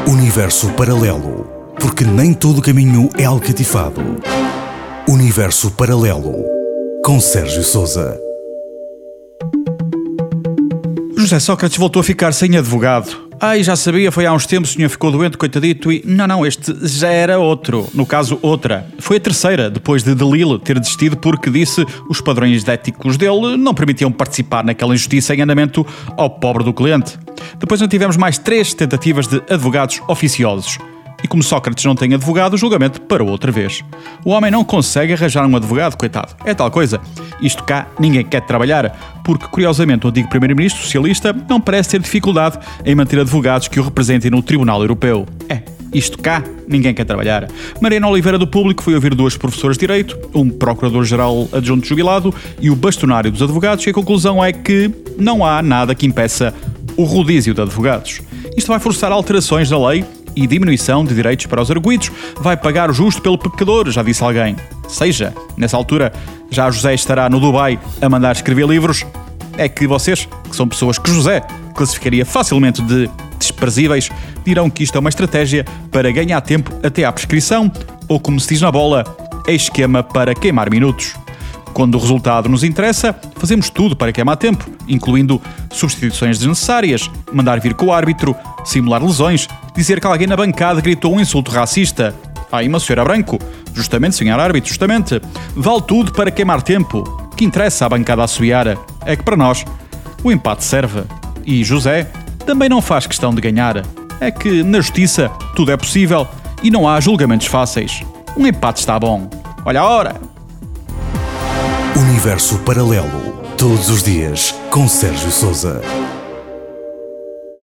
Universo paralelo, porque nem todo caminho é alcatifado. Universo paralelo, com Sérgio Sousa. José Sócrates voltou a ficar sem advogado. Já sabia, foi há uns tempos, o senhor ficou doente, coitadito, e... Não, este já era outro. No caso, outra. Foi a terceira, depois de Delille ter desistido porque disse os padrões éticos dele não permitiam participar naquela injustiça em andamento ao pobre do cliente. Depois não tivemos mais 3 tentativas de advogados oficiosos. E como Sócrates não tem advogado, o julgamento parou outra vez. O homem não consegue arranjar um advogado, coitado. É tal coisa. Isto cá ninguém quer trabalhar, porque curiosamente o antigo primeiro-ministro socialista não parece ter dificuldade em manter advogados que o representem no Tribunal Europeu. Isto cá ninguém quer trabalhar. Mariana Oliveira do Público foi ouvir 2 professores de Direito, um procurador-geral adjunto jubilado e o bastonário dos advogados, e a conclusão é que não há nada que impeça o rodízio de advogados. Isto vai forçar alterações na lei e diminuição de direitos para os arguidos. Vai pagar o justo pelo pecador, já disse alguém. Seja, nessa altura, já José estará no Dubai a mandar escrever livros. É que vocês, que são pessoas que José classificaria facilmente de desprezíveis, dirão que isto é uma estratégia para ganhar tempo até à prescrição, ou como se diz na bola, é esquema para queimar minutos. Quando o resultado nos interessa, fazemos tudo para queimar tempo, incluindo substituições desnecessárias, mandar vir com o árbitro, simular lesões, dizer que alguém na bancada gritou um insulto racista. E uma senhora branco. Justamente, senhor árbitro, justamente. Vale tudo para queimar tempo. O que interessa à bancada assobiar é que para nós o empate serve. E José também não faz questão de ganhar. É que na justiça tudo é possível e não há julgamentos fáceis. Um empate está bom. Olha a hora! Universo paralelo, todos os dias, com Sérgio Sousa.